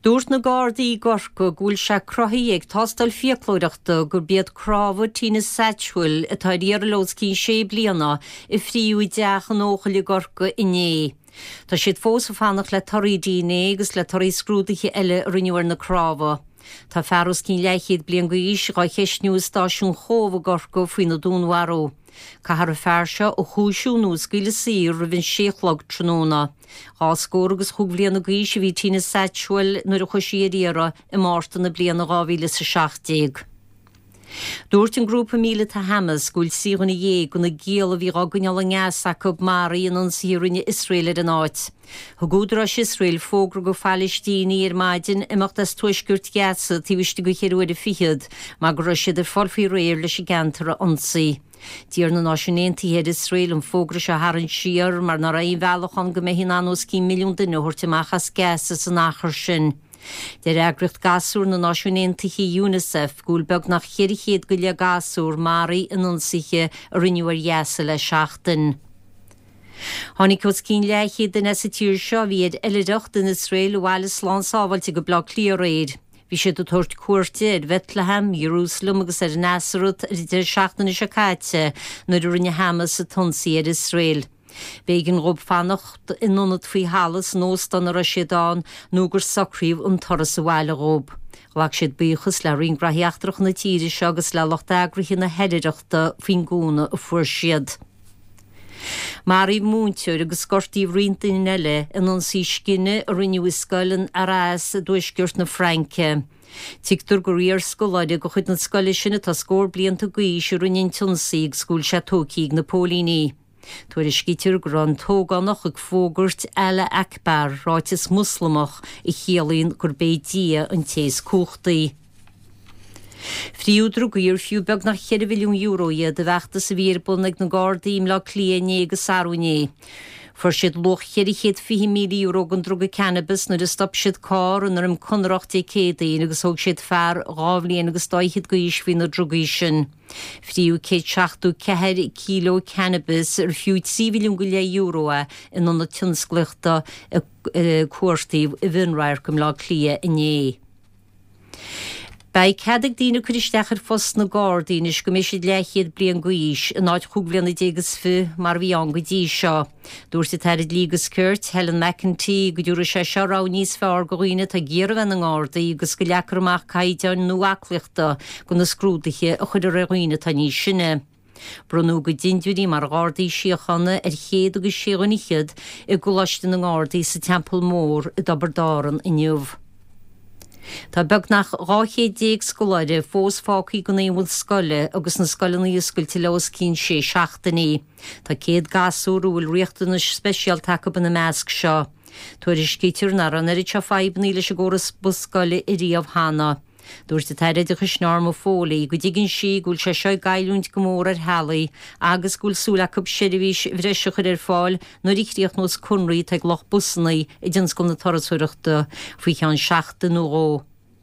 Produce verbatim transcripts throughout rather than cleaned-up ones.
Dúirt na Gardaí Gorca gúil se crothaí ag tastal fiaclóireachta gur bead crábhar Tina Satchwell atá díarlós cín sé bliana i phríú i deachan óchail Gorca inné. Tá siad fós a fannach le torí díine agus le torí scrúdaithe eile rinneúir na crábha. Tá fearras cín leichiad blian go ís gá cheisniú stáisiún chomh Gorca faoin na dúnharó. Cahar a fearse ó chúisiúnú scuile sír a bhín séchlog tróna. Á scór agus thug bliana go ís bhí Tina Satchwell nuair a chuisiadíara i márta na bliana gáhíle sa seachtaigh. Dúirt an grúpa míle tá Hamas gúil síranna dhé go na géal a bhí aganneal an ngeasach go marí in an sírinne Israel ar an áit. Thugúdras Israel fógra go Palestíní ar maidin imachtas tuisgurt geasa tíhuiste go chéirúir a fichiad, má go siad ar folfií réir leis i gantara ansaí. Díar na náisiúnéntaí Israel an fógra se harann siar mar na raon bhealachan go méhín anós cí milliún duine thuirteachchas geasa san nachar sin. Déir agricht gasúr na náisiúnéntaí UNICEF gúil beag nach chéirichéad go le gasúr marí in ansaithe a rinneúir gheasa le seachtain. Tháinig cos cín leichiad den esa tír seo bhíad eileacht in Israel ó bhhaile slán sábhailte go blog clí réid. Bhí siad a tuairt cuairte ar Bethlehem, Jerusalem agus ar Nazareth ar idir seachtain is Cáite nuair a rinne Hamas sa tonsaí ar Israel. Bégin rob fannacht in nonad faoi halas nós don ar a siadán nó gur sacríomh an toras a bhhaile rob. Lag siad buchas le rin gratheachtrach na tíiri se agus le locht agrichi na heidireachta faoin gúna a fuair siad. Marí múnteir agus scortíh rianta in eile in an sí scinne a rinneú scoilen a rás a dúisgurt na Franke. Tigtar go riar scoláide go chud na scoile sinna tá scór blianta gaois a rinnein tunsaí ag scúil se tócaí na Pólíní. Tuair is cítir gur an tógannach ag fógurt eile Akbar ráitis muslimach i chéalaíonn gur béidí an tééis cúchtaí. Fríúdru goir fiú beag nach cheir milliún euro iad a bheachta sa bhírbun ag na Gardaím le clíané agus sarúné. For siad loch cheirichéad fi míle euro gan druga cannabis nuair a stop siad cá an arm conracht é cédaí agus thug siad fear gábhlíon agus daichiad go is hí na drugaí sin. Fríú cé seachtú ceithir kíló cannabis ar fiú trí milliún go le euro in an na tionscleachta cuairtaí i bhinráir gom le clia inné. Bei ceadag dína chuiristeachar fos na Gardaínis go méisiad leichiad blian goís in áid chuglianna dégus fi mar bhí an go dtí seo. Dúirta teirid lígus cuirt Helen McEntee go dúra sé seo rá níos fearr go roioine tá géarmhan an Gardaí agus go leacramach caiideán nó acliachta go na scrúdaiche a chud a roioine tá níos sinne. Brunú go dindiúí mar Gardaí siochanna ar chéad agus séganichiad i goláiste na Gardaí sa Temple Mór i Dobardáran inniuh. Tá beag nach ráché déag scoláide fós fácaí go éhfuil scoile agus na scoilena iscoilte leos cín sé seachtaí. Tá céad gasúr bhfuil riochtanas speisial take na measc seo. Tuair is cítir nar an ar te feibní leis agóras buscoile i riamh hana. Dúirta teirid a chusnám ó fólaí go dtí si gúil se seo gaiilúnt go mór ar helaí agus gúil súlachab seirbhís bhreisiachar ar fáil nó ríchtíocht nós cunraí ag loch busnaí i d dins go na torasúireachta faoi cheann seachta nó.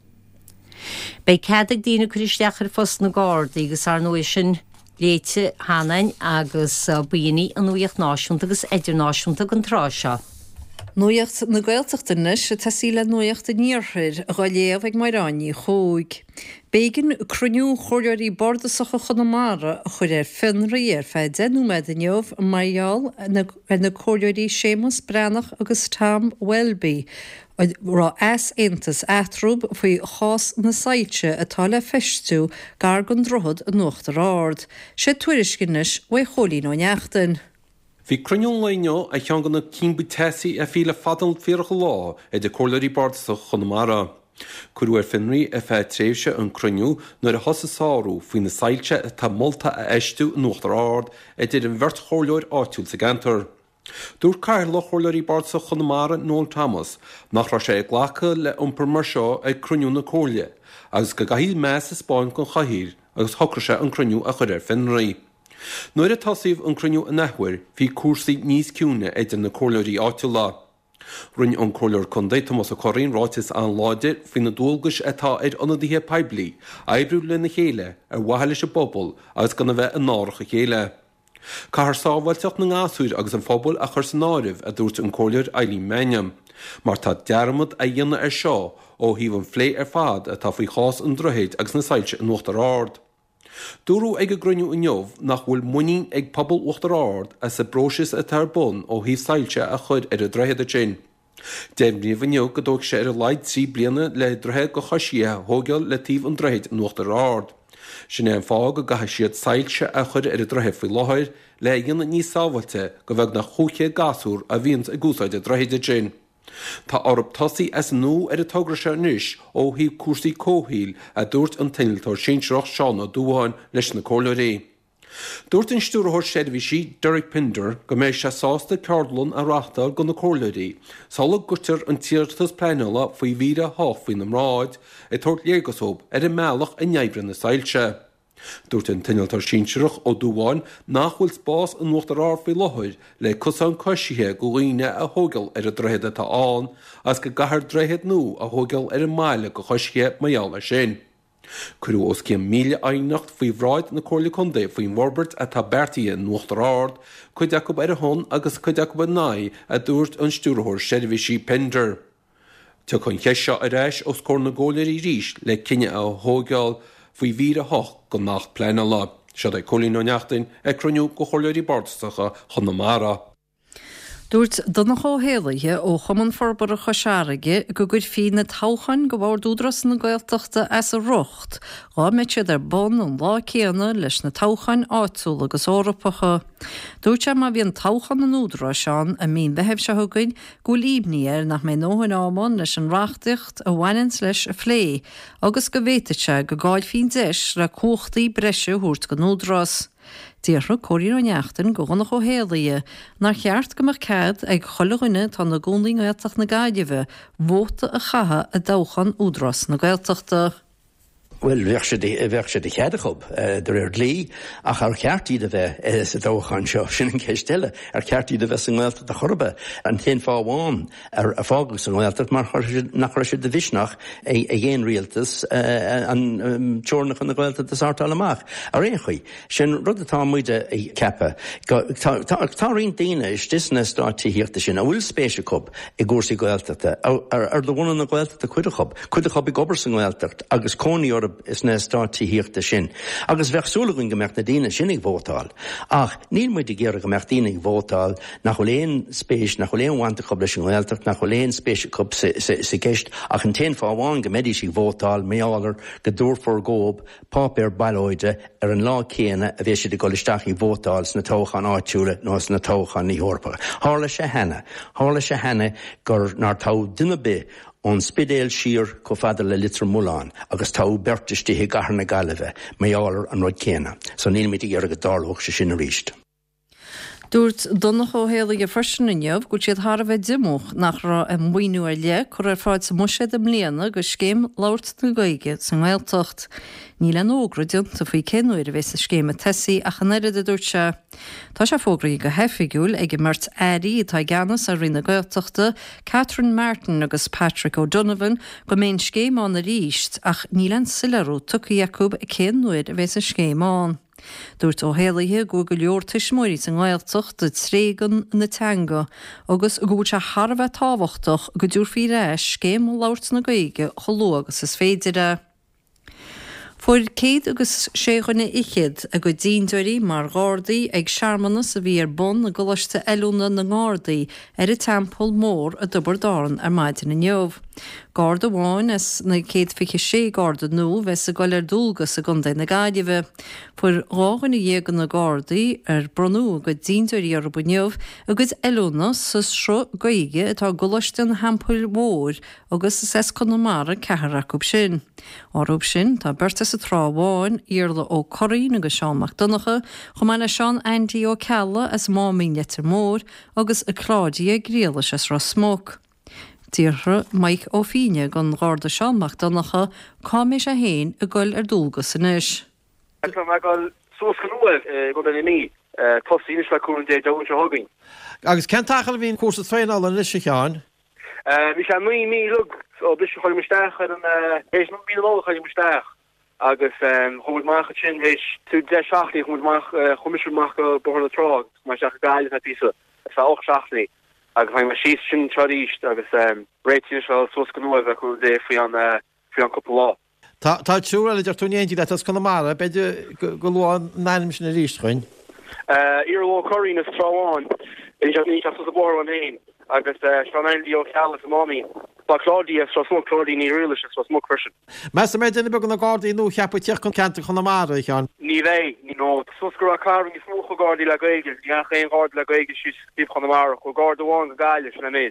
Bei ceadag dína chuiristeachar fos na Gardaí agus ar nó sin léite hanain agus buoine an nuíocht náisiúnta agus idirnáisiúnta an trá seo. Nuocht na Gaeltachtanis a tasíle nuocht a níorthir a gáléamh ag mairání chóig. Bégin cruniú choirí bordasacha chunamara a chuir ar finraí ar fé denú medaineomh maiall na choirí Séamus Brannach agus Tom Welby rá as intas atrúb faoi chás na saite atá le feistú gar gon drohad a nuachta rád. sé tuairiscinnis wa cholí nó neachtain. Bhí cruniún leino a cheangan na cínbu tesaí a fíle fadal fíorcha lá é de cóirí bordasacha chunamara. Curú ar finraí a fé tréimhse an cruniú nuair a thosa sáú faoin na sailte tá molta a eistú nuachta rád é dé an bhirt chóirleir áitiúil sa gantar. Dúr cair le chóirleirí bordasacha chunamara Noel Thomas nach ra sé ag ghlacha le iompar mar seo ag cruniú na cóirle, agus go gaithí meas is Spáin gon chathír agus thocra sé an cruniú a chur ar finraí. Nuair a tosaíomh an cruniú a nethhuir, bhí cuasaí níos ciúne idir na cóirleirí áitiúil lá. Rinn an cóirleir chundaí Thomas a choirín ráitis an láidir fin na dúlgus atá ar ionadaithe peblií, ebrú le na chéile ar watheile se bobbal agus gona bheith an nárach a chéile. Cahar sábhailteach na ngásúir agus an phobal a chur san áirih a dúirt an cóirleir Eileen Manniam, mar tá dearmad a dhéanana ar seo ó híh an phlé ar fad a tá faoi chás an drohéid agus na sailte an uachtar ard. Dúrú ag a gruniú in neomh nach bhfuil muín ag pobl uachtar ard a sa brosis a tar bun ó híh sailte a chud ar a drohéad a sin. Déimhníomh inniu go dóg sé ar a leid trí bliana le drohéad go choisíthe thógeal le tíomh an drohéid an uachtar ard. Sin é an fág go gatha siad sailte a chud ar a drohéad faoi láthir le dhéanana níos sábhailte go bheith na chúché gasúr a bhíons a gúsáid a drohéad a sin. Tá orb tosaí as nó ar a tugra se níis ó hí cuasaí cóhíil a dúirt an tiniltóir sinseach seánna dúháin leis na cóileí. Dúirt an stúrthir séidirhísí Derek Pinder go méid se sásta ceardlan a reachtal go na cóileí, sála gutar an tíirtas pleanala faoi víre hách faoin na mráid i tuairt léirgasób ar i meallach a neibrin na sailte. Dúirt an tiniltóir sinseach ó dúháin nachhfuil spás an nuachtar ár faoi láthir le cosán cosíthe go líine a thógeal ar a drohéad atá an, as go gahar drohéad nó a thógeal ar a máile go choisíthe maiall sin. Curú os cé míle ainacht faoi bhráid na cóirla chundé faoin Robert a tá bertaí an nuachtar ard, chuideach ar a hon agus chuideach ba ná a dúirt an stúrthir séidirhísí Pinder. Tá chun cheisio a réis os cór na ggóirí ríis le cinenne a thógeal faoi víre hoch go nach pleine lá. Se é cholín ó neachtain ag cruniú go choileirí bardasacha Chonamara. Dúirt donna chóhéalaithe ó chuman forbar a chosearaige go gur fi na táchain go bhhar dúdras na Gaeltachta as a rocht, gá meid siad ar bon an lá céanna leis na táchain áitsúla agus órapacha. Dúirt sé má bhíon táchan an údra seán a mín behebh se thugain go líbní ar nach mé nóhan ámán leis an reachtacht a bhainins leis a phlé, agus go bhéiteise go gáil fin deis le cóchtaí breise thuirt go núdras. Díorra choirín ó neachtain go gannach ó héalaithe, nar cheart go mar cad ag choilehine tá na gúndaí Gaeltach na Gaiidimhe, bhóta a chatha a dóchan údras na Gaeltachta. Well, bheith sé de cheadachób, der er lí ach ar ceartí de bheith sa dóchan seo sin an céistile, ar ceartí de bheith san Gaeltach a chorbe, an ten fáháin ar a fágus san Gaeltach mar nach sé de visnach a dhéon rialtas an teornach an na Gaeltach de sartal amach. Ar éon chuí, sin rud atá muide a cepa, tá rion daine is disna státí hiirta sin, a bhfuil spéisicob i gúrsaí Gaeltachta, ar do bhna na Gaeltachta cuideachób, cuideachób i gobar san Gaeltacht, agus cónaí orb is na státí hiirta sin. Agus bheithsúlagan go mecht na daine sinnig bhótáil. Ach, níl muid i ggéire go mecht daine bhótáil nach choléon spéis, nach choléon wantacob leis an Gaeltacht, nach choléon spéisicob sa gceist, ach an ten fáháin go méidí sí bhótáil méálar go dúrfór gób, pápéir bailóide ar an lá céine a bheith si de golisteach í bhótáil sna tóchan áitiúla nó sna tóchan ní hórpa. Hála sé henne, hála sé henne gur nar tá duine be ón spidéal sír có fada le litre múlán, agus tá bertistithe gahar na galibhe, méálar an roid céna. So níl mit i ggéire go dárlóch se sin a ríist. Dúirt donna chóhéalaithe freisin inneamh go siad thar a bheith dimúch nach ra a muoinú ar le chur ar fáid sa muisead am léana go scéim láirt na Gaeilge san Gaeltacht. Níl an ógradion tá faoi cenúir a bheith sa scéim a tesaí a chanéad a dúirt se. Tá se fógraí go hefigiúil ag imirt airí atá ganas a rina Gaeltachta, Catherine Martin agus Patrick O'Donovan go mén scéimán a ríist ach níl an silarú tuca Jacob a cenúir a bheith sa scéimán. Dúirt ó héalaithe go go leor tuismóirí san Gaeltacht de trégan na teanga, agus go bhúirt se Harbheith tábhachtach go dúr fí réis scéim láirt na Gaeilge choló agus is féidir. Fuair céad agus séchana ichiid a go díndóirí mar gádaí ag searmannas a bhí ar bon na golaiste eúna na gádaí ar i temple mór a dubardáran ar maidin na neomh. Garda bháin is na céad fiche sé garda nó bheits a goil ar dúlgus a gundé na Gaiidimhe. Fuair rágan na dhégan na gardaí ar bronú go díndóirí ar bu neomh agus eúna sa sro Gaeilge atá golaiste an hampul mór agus is es Conamara ceharracúb sin. Árúb sin tá bertas a tráháin íarla ó choín agus Seán MacDonagha, chumána Seán Andy ó Cella as mámín letar mór agus a chládí a gréalas as rasmóg. Díorra Mike ó Fíine gan gáda Seán MacDonagha cámé sé héin a goil ar dúlgus san is. Me gáil sós go nuamh go den ní tosí is le cún dé dahain se hagainn. Agus cean tachal bhíon cuasa féinál an lise cheán? Mi sé mí mí lug ó bis choir meisteach ar an hééis nó mí lá choir meisteach agus chomid mácha sin hééis tú de seachtaí chumid chumisisiach go borna trág mar seach gaile a písa sa och seachtaí agus haim mar síos sin tradist agus réitin fel sos go nuas a chu dé fao an fao an couple lá. Tá túúil idir túnéintí le Connemara beidir go luáin naim sin na ríist chuin. Ar lá choín is tráháin is ní as a bor an hain agus seanlí ó cheala a máí. Ba Claudia so smó Claudí ní riile was smó Christian. Me mé duna be na Guardí nó cheappa tíoch chun canta Connemara chean. Ní bhéh ní nó susgur a car í smó go Guardí le gaige, ní a chéon Guard le gaige si tíb Connemara go Guardháin go gaiile na méid.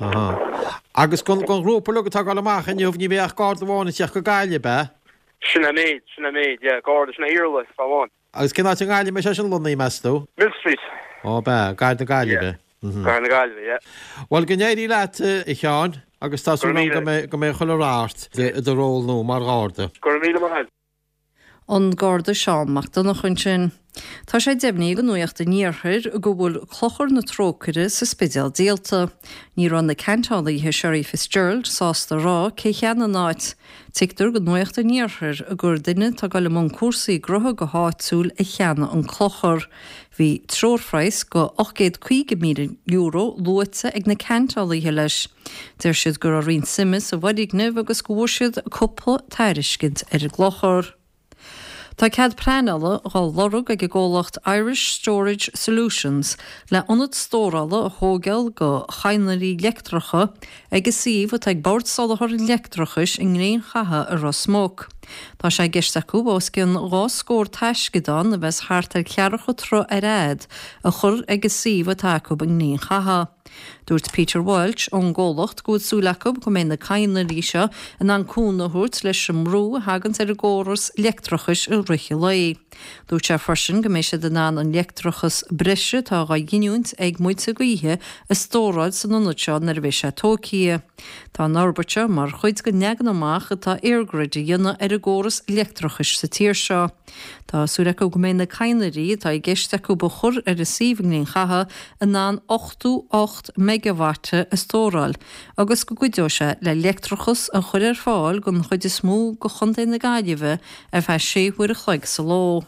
Agus gon gon grúpa lu tá gáach an jomh ní bhéh Guardháinna teach go gaiile be? Sinna méid sinna méid, yeah, Guard na irlas fáháin. Agus cin áte gaiile me se an Lunnaí meú? Mill Street. Ó be, gaiil na gaiile be. Gar na gaiile, yeah. Well gnéirí leat i cheán agus tá go mé choráart de ról nó mar gáda. Go míle mar head. An Garda seánach donna chun sin. Tá sé deimní go nuocht a níorthir go bhfuil clochar na trócaire sa spidéal díalta. Ní ran na Cantálaithe Sherry Fitzgerald sásta rá cé cheanna náid. Tictar go nuocht a níorthir a gur duine tá go le món cuasaí grotha go háitsúil i cheanna an clochar. Bhí tróirfreis go ochcéad chuige míle euro luite ag na Cantálaithe leis. Deir siad gur a rion simas a bhadighneh agus go bhfuair siad cúpla tairiscint ar a glochar. Tá cead preanala gá lorug ag ggólacht Irish Storage Solutions le ionad stórala a thógeal go chainairí leictracha agus síomh ag bord salathir leictrachas in ngréon chatha ar a smóg. Tá sé geisteachú bós cin gá scór teiscedán a bheits thart ar cearcha tro ar réad a chur agus síomh taú in ngréon chatha. Dúirt Peter Walsh ón ggólacht go súlacab go mé na cainairí seo an an cúnaút leis sem rú hagans ar a ggóras leictrachas i ruiche lei. Dúirt sé farsin go mééis sé den ná an leictrachas brise tá ga giniúnt ag muite goíthe a stóráid san nunateo nar bhí sé tócia. Tá nárbarte mar chuid go negan amach atá airgrid dhéanana ar a ggóras leictrachas sa tíir seo. Tá súlacha go mé na cainairí tá i geisteachú ba chur ar a síomhníon chatha an ná ochtú ocht megawatte a stóráil, agus go gcuideise le leictrachas a chuir ar fáil gon chuid is smó go chunta na gaiileh a bheit séhuiir a chleig sa lá.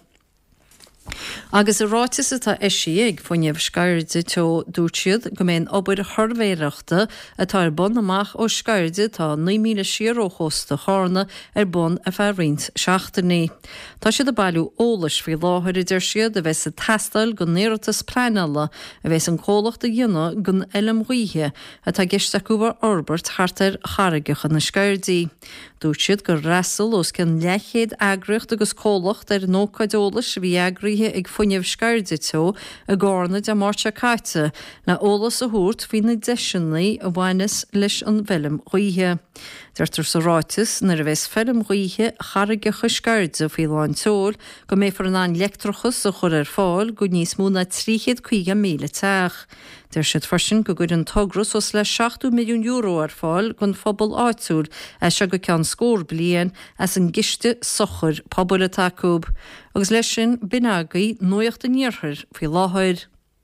Agus a ráitis atá eisi ag foiineh scairde tó dúirsiad go mbeon obair thormhéireachta atá ar bun amach ó scairde tá ní míle siaróchosta chána ar bun a bheit rint seachtaí. Tá siad a bailú ólais fhí láthir idir siad a bheits a testal go néirtas preinala a bheits an cólacht a dhéana gon elam ruíthe atá geisteachúbar Orbert hartar charigechan na scairdaí. Dúirsiad gur rasal os cin lechéad agricht agus cólacht ar nócaidolalas bhí agrithe ag foiineh scairde tó a gána de máirte caite na ólas a thuirt hí na deisiannaí a bhhainas leis an bhelim ruíthe. Deirtar sa ráitis nar a bheits felim ruíthe charagecha scairde fhí láin tóil go mé far an an leictrachas a chur ar fáil go níos mú na tríchéad chuige míle teach. Deir siad farsin go gur an togras os le seachtú milliún euro ar fáil gon phobal áitiúil a se go cean scór blian as an giste sochar pobl atácúb. Agus leis sin binagaí nuocht a níorthir fí láthir.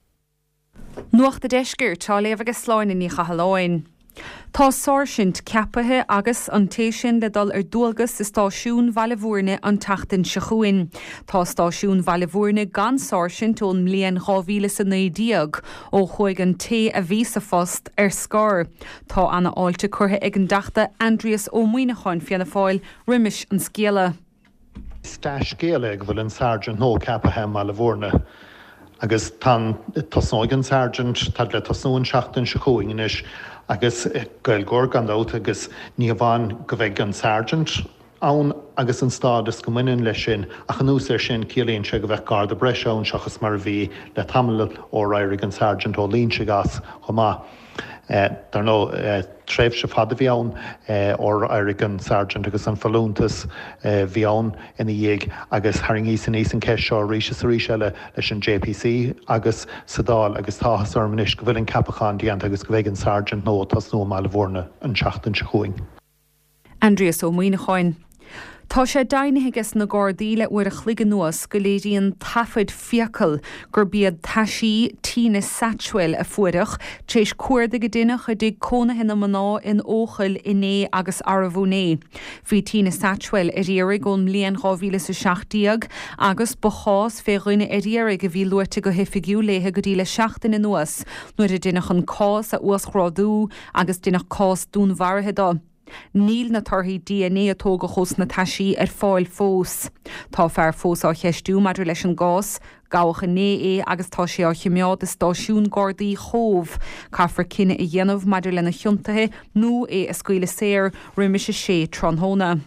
Nuacht a deisgur táléamh agus sláin in ní chahaláin. Tá sáirsint ceapathe agus an téisisin le dul ar dúlgus is stáisiún Vallevoorne an tachtain se chuin. Tá stáisiún Vallevoorne gan sáirsint ón mbliain dhá sa nédíag ó chuig an té a bhí sa fost ar scór. Tá anna áilte curtha ag an dachta Andreas ó Muoineáin fianna fáil riimiis an scéala. Tá scéala ag bhfuil an sergeant nó ceapathe Vallevoorne. Agus tá tasóigan sergeant tá le tasún seachtain se chuin is agus gail gór gandát agus ní bhain go bheith an sergeant ann agus an stád is go muinn lei sin a chanús ar sin cílíonn se go bheith gar de breis ann seachas mar bhí le tamil ó rairigh an sergeant ó líon se gas chumá. Dar nó tréimh se fada bhí ann ó rairigh an sergeant agus an falúntas bhí ann ina dhéag agus haringí san níos an ceis seo ríise sa rí seile leis an J P C agus sadáil agus táthas ormanis go bhfuil an capachán díant agus go bheith an sergeant nó tas nó Vallevoorne an seachtain se chuing. Andreas ó Muoineáin. Tá sé dainithes na Gardaíle uair a chligean nuas go léiríonn tafid fiacail gur bíad taisí Tina Satchwell a fuireach tréis cuairda go duine chu dtí cónathe na maná in óchail inné agus arabhúné. Bhí Tina Satchwell a riarig ón mbliain two thousand seventeen agus ba chás fé roinne a riarig a bhí luirte go hifigiú léthe go dtí le seachtain in nuas nuair a duine chun cás a uaschrádú agus duine cás dún bharthe dá. Níl na tarthaí D N A atóga chós na taisí ar fáil fós. Tá fear fós á cheistú maidir leis an gás, gácha né é agus tá sé á chimeád is stáisiún Gardaí chomh, caithfar cinenne i dhéanamh maidir lena chionntathe nó é a scaoile séir riimiise sé tronthóna.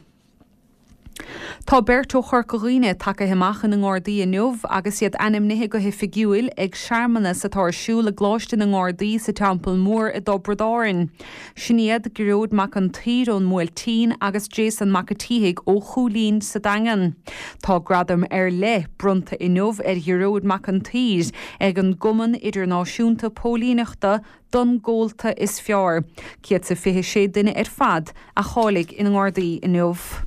Tá Berto Chorcaghine take himach in an Gardaí inniuh agus iad animnithe go hifigiúil ag seamanna sa tarsú le gláiste na Gardaí sa Temple Mór i Dobradáin. Siniad goród mac an tíron Muiltín agus Jason Macatíigh ó Chúlín sa Dangan. Tá gradam ar le brunta inniuh ar goród mac an tír ag an guman idirnáisiúnta pólínachta don gólta is fear. Ciad sa fiche sé duine ar fad a chálaigh in an Gardaí inniuh.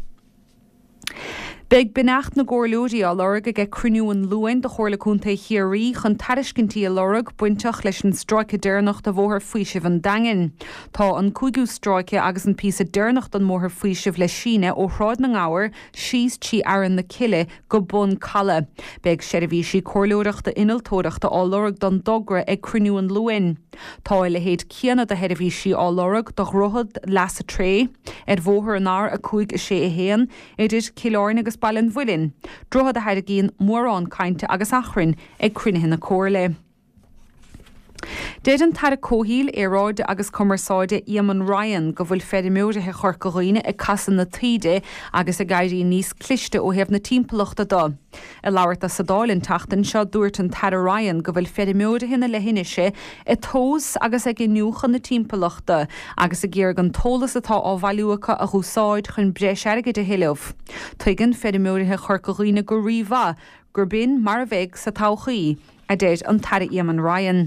Beg benacht na gcóirlóirí á lorg a ge cruniúin luin de chorlaúnta chiarí chun tariscintí a lorg buintach leis an stráice dearnacht a bhóthar faoisih an dain. Tá an cúigú stráice agus an písa dearnacht an móthar faoisih le síne ó hráid na ngáir síos tí aran na ciile go bun calla. Beg seirbhí sí cóirlóireachta inaltóireachta á lorg don dogra ag cruniúin luin. Tá le héad cianna de heirbhí sí á lorg do rothad las a tré ar bhóthar an ár a cúig a sé a héan idir ciláin agus Balin bhuilinn, drochad a head géan mórrán cainte agus achrann ag cruinnithe na cóirle. Déad an tar a cóhíl éráide agus commerceáide Eamon Ryan go bhfuil feidirmóirithe Chorcaghine ag casan na tíide agus a gaiirí níos cliste ó hebh na timpeachta dá. I labhairt a sadálinn tachtain seo dúirt an tar a Ryan go bhfuil feidirmóirithe na lehinise i tós agus ag gniuchan na timpeachta agus a ggéar an tólas atá á bhailiúcha a dhúsáid chun breis aige de hiileh. Tuigeann feidirmóirithe Chorcaghine go riomha gur bin mar a bheith sa todhchaí a déad an tar a Eamon Ryan.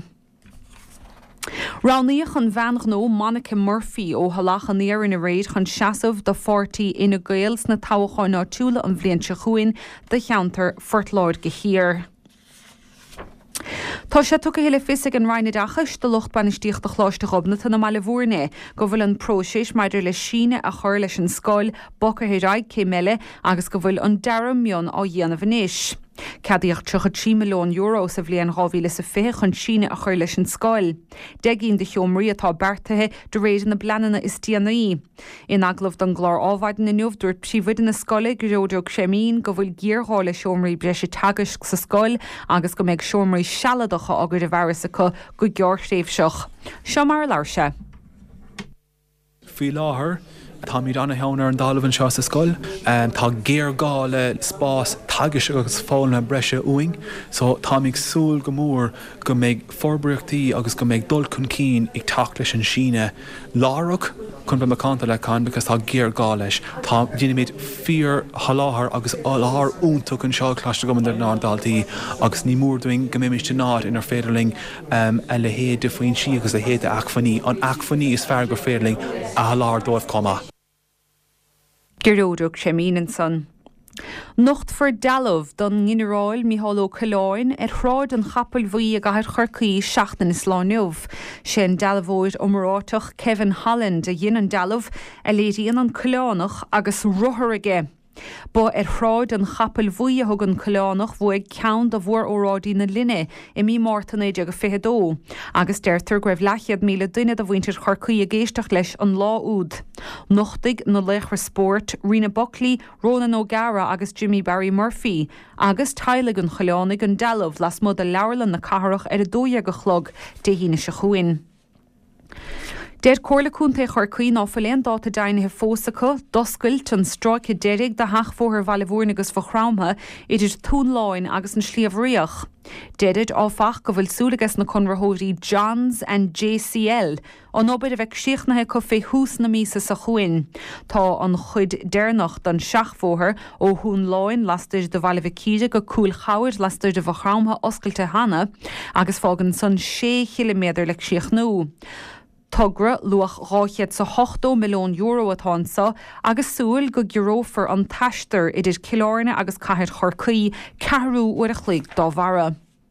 Ránaíoch an bheannach nó Monica Murphy ó halachan níar in a réid chun seasamh do forty ina gaels na tábhaáin á túla an bhliain se chuin de cheantar fortláid go hir. Tá sé tu heile fisig an reinine dachas do lucht banistíocht a chláiste gobnata na mala bhórne, go bhfuil an próséis maidir le síne a chuir leis an scáil bocahéráid cé meile agus go bhfuil an dearm mion á dhéanamh níis. Cadíocht three milliún euro sa bhliain two thousand fifty chun síne a chuir leis an scáil. Degín de cheomraí atá bertathe de réidir na bleanana is tíanaí. In aglah don glár ábhaidin inniuh dúirt príomhuiid na scáile go róideach sémín go bhfuil gíorthála seomraí breise tagais sa scáil agus go méid seomraí sealadacha agur de bhharras acu go georchtaobhseach. Seo mar leirse. Fí láthair tá míad anna heannar an dálamhann seo sa scoil, tá géar gála spás tagas agus fáilna breise uing, so tá míid súil go mór go méid forbraíochtaí agus go méid dul chun cín ag teacht leis an síne lárach chun be macánta le can because tá géar gáis. Tá dine méid fíor haláthair agus láthar úntaach an seo chláiste go an ná daltaí agus ní mórdúing go méimiiste nád inar féidirling um, a le héad de faoin si agus a héad a achfaní. An achfaní is fear gur féidirling a haláthair dóibh comma. Geróideach sé mínan san. Nocht for dalmh don giniráil Mícheál Ó Coláin ar chráid an chapel bhuí a gaiir chorcaí seachtain is láneomh. Sé an dalmhóid omráteach Kevin Holland a dhéanaan an dalmh a léiríonn an Colánach agus ruthair aige. Ba ar chráid an chapel bhuí a thug an Colánach bhu ag ceann do bhór óráidí na linne i mí mártanéide go fichadó, agus deirtar go raibh lechiad míle duine a bhaintear chorcaí a géisteach leis an lá úd. Nochtaigh na léchar sport Rina Buckley, Ronan O'Gara agus Jimmy Barry Murphy, agus tailig an Cholánig an dalmh las mud a leabharlann na cathrach ar a dóide go chlog de híine se chuin. Déir cóirlaúnta chorcaí áfuilíonn dáta dainithe fósacha, doscailt an stráice deireadh de theachmhóthar bhailmhór agus fachrámtha idir túnláin agus an slíomhríoch. Deireadh áfach go bhfuil súlagas na conrthóirí Johns and J C L an obair a bheith síochnathe go fé hús na mísa sa chuin. Tá an chuid dearnach don seachmhóthar ó thúnláin lastar de bhailmhicíide go cúil chair lastar de bhachrámtha oscailte hana agus fágann san sé kilometr le síochnú. Tugra luach ráchiad sa ocho milliún euro atánsa agus súil go grófar an taistear idir ciláirne agus caiir chorcaí cearú uair a chlaigh dá bhara.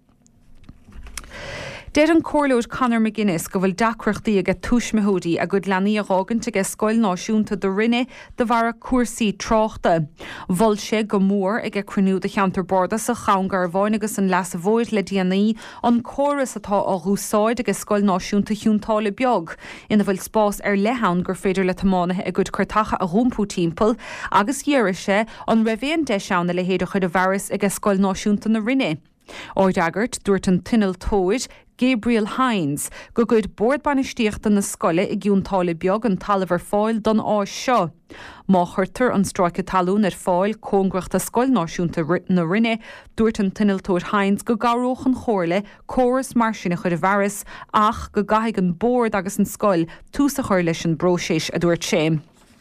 Deir an córlóid Conor McGuinness go bhfuil dacreachtaí ag túismiúdaí a go leanaí a rágant ag scoil náisiúnta do rinne de bhara cuasaí tráchta. Bhil sé go mór ag cruniú de cheantar borda sa chaangar bháin agus an leas a bhóid le déanaí an choras atá á rúsáid agus scoil náisiúnta hiúntála beag. Ina bhfuil spás ar lehan gur féidir le tamánathe ag go chuirtacha a rúmpú timppel agus dhéire sé an rahhéon de seanna le héidir chud a bharas ag scoil náisiúnta na rinne. Áid agart dúirt an tinal tóid Gabriel Hines go gcuid bordbanistíochta na scoile i gúntála beag an talamhar fáil don áis seo. Má chuirtar an stráice talún ar fáil cóngracht a scoil náisiúnta na rinne dúirt an tinal tóid Hines go garóch an chóirle choras mar sinna chud a bharas ach go gaigh an bord agus an scoil tús a chuir leis an broséis a dúirt sé.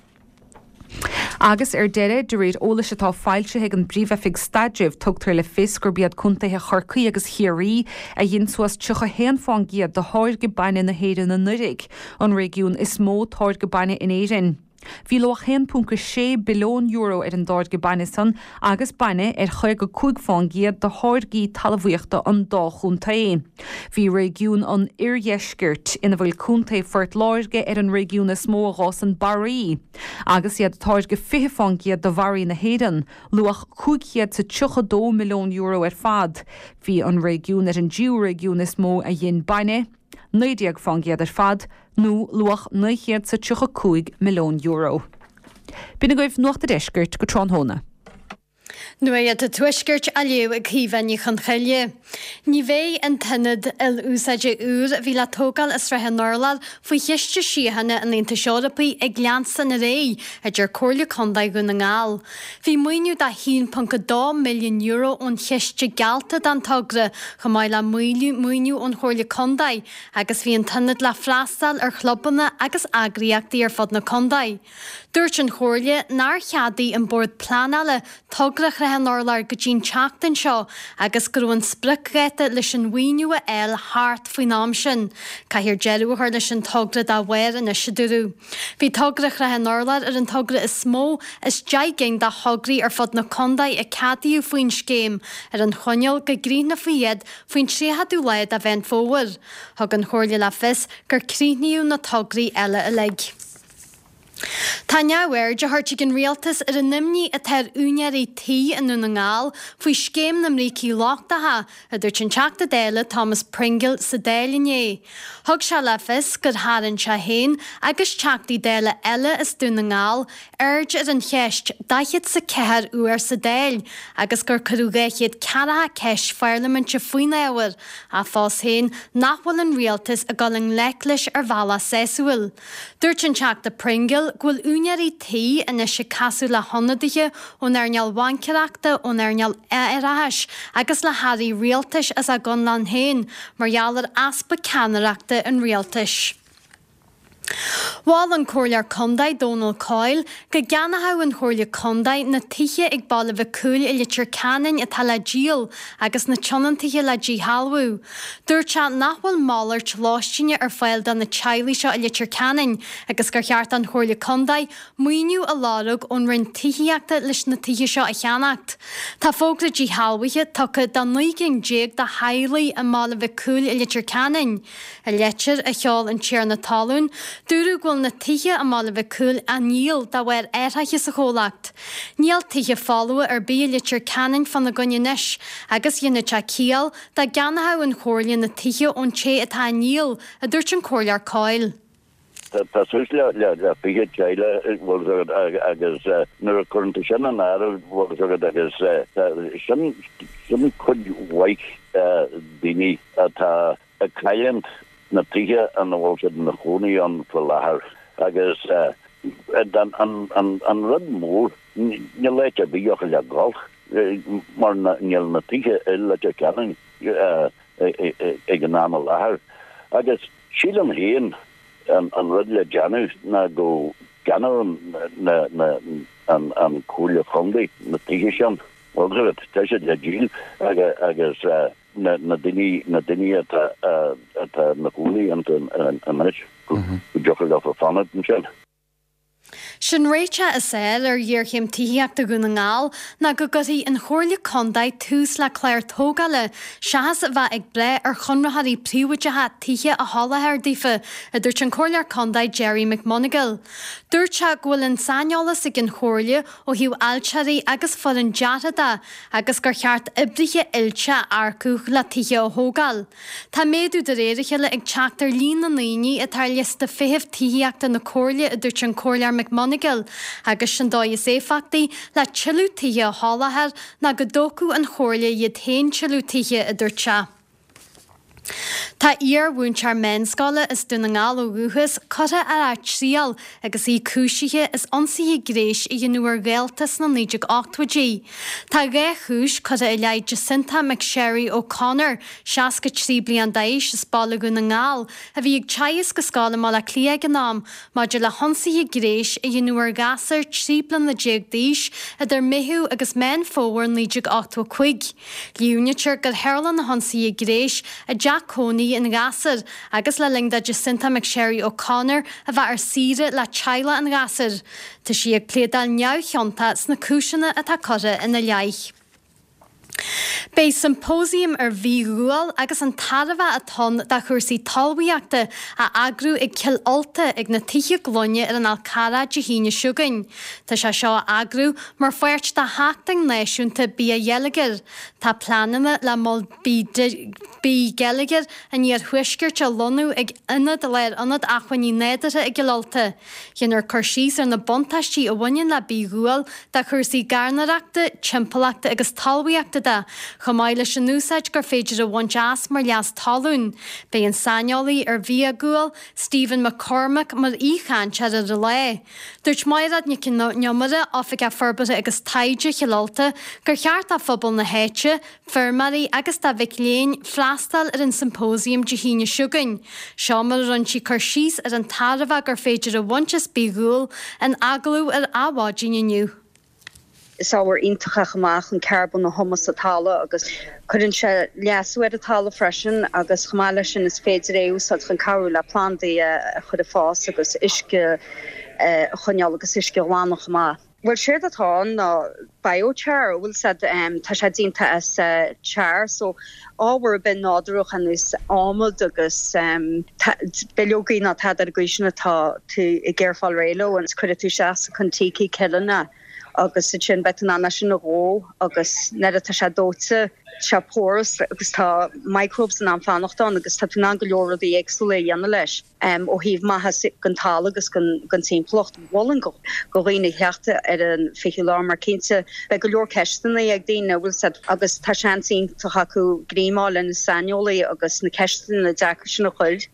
Agus ar deire de réad ólas atá fáilte ag an bríomhefig stadibh tugtar le fis gur bead chuntathe chorcaí agus chiarí a dhéon suas tucha héan fáin giad de háir go baine na héidir na nurig an régiún is mó táir go baine in éirin. Bhí loch hen punca sé billiún euro ar an dáir go baine san agus baine ar chuig go cúig fáin giad de háirgaí talmhaíochta an dá chunta é. Bhí régiún an iarhéisgirt ina bhfuil cúnta fuirt láirge ar an régiún is mó rás an Barraí. Agus iad táir go fiche fáin giad do bharí na héan, luach cúigiad sa tucha milliún euro ar fad. Bhí an régiún ar an dú régiún is mó a dhéon baine, nuideag fangiad ar fad, nó luach nuichéad sa tucha cúig milliún euro. Bína goibh nuachta deisgirt go tránhóna. Nuair a tuisgirt a leú ag híhainní chun chaile. Ní bhéh an tanad il úsáide úr bhí le tógáil is rathe norlal faoi chiiste síhanna an Aontas Eorpaí ag gleansan na ré a dúir cóirle condaid go na ngáil. Bhí muoinú de one point two milliún euro ón chiiste gealta den tugra go mbeidh le muoinú ón chóirle condaid agus bhí an tanad le freastal ar chlobanna agus agriíochtaí ar fud na condaid. Dúirt an chóirle nár cheadaí an bord planala tugrach rathe norlar go dtín teachtain seo agus gur an spricghréite leis an mhaoinú a eil thart faoin am sin, caithfir jeúthar leis an tugra dá bhair in isidirú. Bhí tugrach rathe norlar ar an tugra is smó is deiging de thugraí ar fud na condaid a cadaíú faoin scéim ar an choneal go grína faoiad faoin tríthadú leid a bhain fómhair. Thug an chóirle le fis gur críníú na tugraí eile a leig. Tá neabhair de thuirte an rialtas ar an nimní a teir únearí tí an na ngáil faoi scéim na mrící láchtatha a dúirt an teachta déile Thomas Pringle sa déilené. Thug se le fis gur háann se héin agus teachtaí déile eile is dú na ngáil aird ar an cheist daichiad sa ceithir uair sa déil agus gur chuúgéchiad cearatha ceist fearlaminte faoin éhar a fás héin nachhfuil an rialtas a galing leiclis ar bhela sésuil. Dúirt an teachta Pringle gwil únearí tí in is se casú le honadaige ón ar neall bhainceachta ón ar neall éireis agus le haí rialtas as a gan lan héin margheallar aspa ceanachta an rialtas. Bháil an chóirlear condaid Donald Coyle go gceannathú an chóirle condaid na tithe ag bailh bheith cúil i litir canin a tal le díal agus na tionantaithe le dí halbhú. Dúirt se nachhfuil mállairt láistíine ar fáil don na teighlí seo i litir canin agus gur cheart an chóirle condaid muoinú a lárug ón rinn tithiíochta leis na tithe seo a cheannacht. Tá fógra dí halbhaithe tucha don nuigin déag de haighlaí a mála bheith cúil i litir canin. A letir a cheáil an tíar na talún, dúrú ghfuil na tithe a mála bheith cúil a níl dá bhfuir éirthaithe sa chólacht. Níl tithe fáua ar bí litir canin fan na gunneis agus dhéanana te cíal de gceannathú an chóirle na tithe ón té atá níl a dúirt an chóirlear Coyle. Tá sus le le le bigé teile bhil agus nuair a chuanta sin an air bhil agus sin sin chud mhaig daoine atá a caiint na tithe an bhil na chonaí an fallahar agus an rud mór ní leite bíoch le gáil mar níl na tithe leite ceann ag an am lahar agus sílam héin an rud le deanú na go ganar an cúile chundaí na tithe sin bhil te sé le díl agus na na dini na dini at at na kuli and a manage joker go for fun and shit. Sin réite is saoil ar dhearchéim tííach do gúna ngáil na go gotí an chóirla condaid tús le cléir tógaile, seas bheith ag bre ar chunrathaí príomhaidethe títhe a hálathir dífa a dúirt an chóirlear condaid Jerry McMonigal. Dúirte ghfuil an saneolalas ag an chóirle ó hiú ailtearí agus fud an deatada agus gur cheart ibrithe ilte arcúch le títhe ó thógáil. Tá méadú de réiriche le ag teachtar líon na naoine a tar lista fihimh tííachta na chóirle a dúirt an chóirlear McMonigal agus sin dóid is éfachtaí le tiilútaíthe a hálathir na go dócú an chóirle iad tain tiilútaíthe a dúirte. Tá íar bhúntear menscála is duna ngáil ó gúthas coithe ar áit síal agus í cúisithe is ansaí gréis i dhéanúar gaaltas na níideag áchthaidí. Tá ré chúis coithe i leid Jacinta McSherry O'Connor seascat sí blian daéis is bála gúna ngáil a bhí ag teas go scála má le clia an nám má de le honsaí gréis i dhéanúar gasar tríblan na déag díis a d mithú agus men fóhar níideag áchtha chuig. Líúnetear gur heirlan na honsaí gréis a Jack Coney in gasar agus le lingda Jacinta McSherry O'Connor a bheit ar síre le teile an gasar. Tá si ag pléadal neamhcheanta sna cúiseanna atá coire ina leith. Bei symposium ar bhíúil agus an taramh atá de chuirsaí talmhaíochta a agrú ag cilalta ag na tithe glóine ar an Alcara de híine siúgain. Tá se seo agrú mar foiirt de háting náisiúnta bí a dhéalagar. Tá planana le mó bí gealagar a níor thuisgurt a lonú ag inad leir anad achuiní néidirthe ag gilalta. Dhéanar chuirsís ar na bontaistí a bhain le bíúil de chuirsaí garnareachta, timpachta agus talmhaíochta da, chamáile sin núsáid gur féidir a bhain jazz mar leas talún. Bei an saneolaí ar bhí agúil Stephen McCormack mar íchaintse ar a le. Dúirt mairad ní neomara áfik a forbata agus taide chilalta gur cheart a phobal na héite, firmarí agus tá bhic léin freastal ar an symposium de híine siúgain. Seo mar run si chuirsís ar an taramh gur féidir a bhaintes bígúil an agalú ar ábhaidín inniu. Is áwer intacha chamach an carbon na hummus a tala agus chun se leasú a tala freisin agus chamáile sin is féidir éú sa chun carú le plandaí chud a fás agus isce chuneal agus isce lánach má. Well sé atá na biochar bhfuil said tá sé dínta as chair so áhar ben nádruch an is ámod agus beogaí na tá ar gcuisina tá tú i ggéirfáil réile an chuir tú se chun tíí ceanna. agus sin bet an anna sin ró agus netá se dóte se póras agus tá microbes an anfánachtá agus tá tú an goleor í éagsúla dhéanana leis ó híh maithe gantála agus gan timpplacht bhlan go go réine heachta ar an fichiúlá mar cinnte be go leor ceistena ag daine bhfuil agus tá seansín tá acu gríáil in saneolaí agus na ceistena na deacu sin na chuil.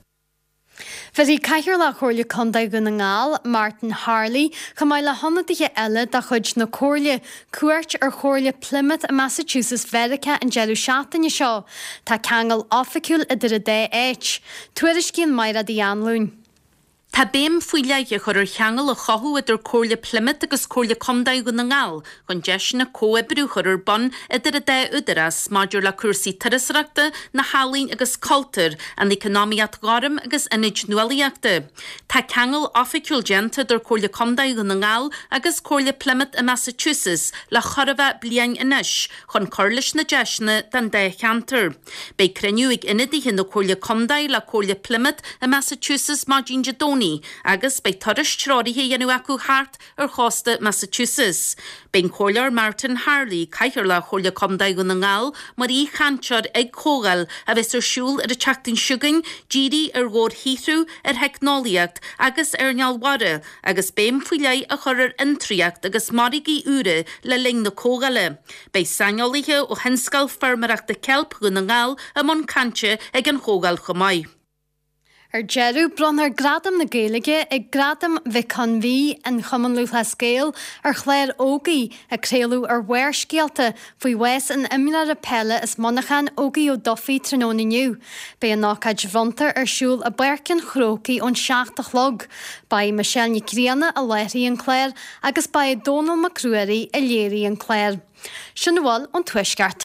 Fedí caiir le chóirle condaid gona ngáil Martin Harley chamáil le honnaithe eile de chuid na cóirle cuairt ar chóirle Plymouth a Massachusetts Verica an geú seatain seo tá cheangal oficiúil idir a dé éit. Tuairis cín maira í anlún. Tá béim fuileige chur ar cheangal a chothú idir cóirle Plymouth agus cóirle condaid gona ngáil gon deisina cóebrú chur ar bon idir a dé udaras maidir le cuasaí tarasreachta na hálín agus cultúr an economiacht garim agus inid nualaíachta. Tá cheangal oficiúil genta idir cóirle condaid gona ngáil agus cóirle Plymouth a Massachusetts le chorbheith blian inis chun chuirlis na deisina den dé cheantar. Bei cruniuigh inidí na cóirle condaid le cóirle Plymouth a Massachusetts maidir Dóní agus bei turis trádaithe dhéanú acu hart ar chásta Massachusetts. Bein chóirlear Martin Harley caiithir le chóirle condaid gona ngáil mar í chantear ag cógáil a bheits ar siúl ar a teachtain siúgain díri ar ghór híthú ar heicnálaíocht agus ar nealhhara agus béim fuileid a chur ar intriacht agus marigí úra le ling na cógáile. Bei saneolaithe ó hinscail fermareachta celp gona ngáil a món cante ag an chógáil chomáid. Ar jeú bron ar gradam na Gaeilge ag gradam bhicán bhí an chumanlútha scéal ar chléir ógaí a créalú ar bhair scialta faoi wes an imnar a pelle is monachan ógaí ó dofií trónaniu. Bei an nácaid bhrontar ar siúl a bercin chrócaí ón seachtach log, ba Michelle Nicríana a leirí an chléir agus ba Donald Macruarí a léirí an chléir. Sin bháil an tuisgart.